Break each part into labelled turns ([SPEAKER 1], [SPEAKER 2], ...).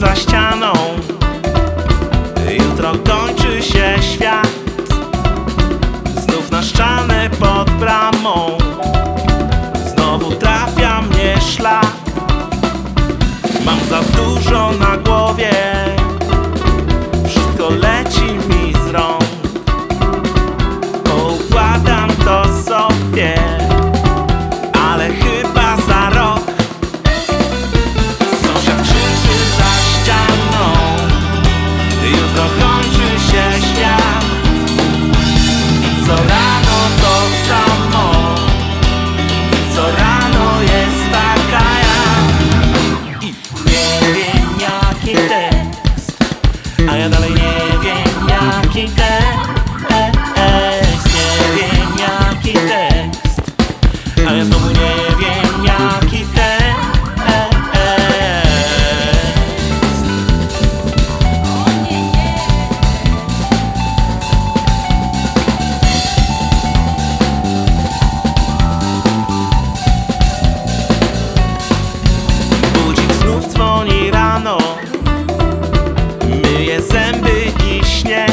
[SPEAKER 1] za ścianą. Jutro kończy się świat, znów na ścianę pod bramą. Znowu trafia mnie szlak, mam za dużo na głowie, wszystko leci mi z rąk. Poukładam to sobie, ale chyba za rok. Sąsiad krzyczy za ścianą, jutro kończy się świat. I co rano to samo, i co rano jest taka ja. I nie wiem jaki tekst, a ja dalej nie wiem jaki tekst. Nie wiem jaki tekst, a ja znowu nie wiem jaki tekst. Budzik znów dzwoni rano, myję zęby i śnie.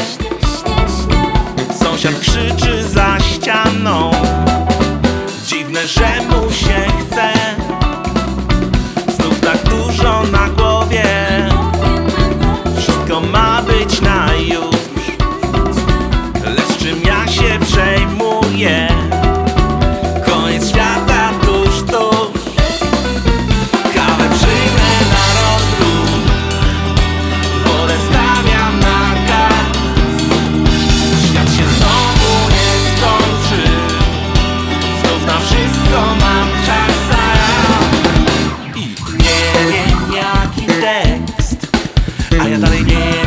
[SPEAKER 1] Sąsiad krzyczy za ścianą, dziwne, że mu się chce. Znów tak dużo na głowie, wszystko ma być na już. Lecz czym ja się przejmuję? Koniec świata tuż, tuż. Kawę przyjmę na rozruch, wodę stawiam na gaz. Świat się znowu nie skończy, znów na wszystko mam czas. I nie wiem jaki tekst, a ja dalej nie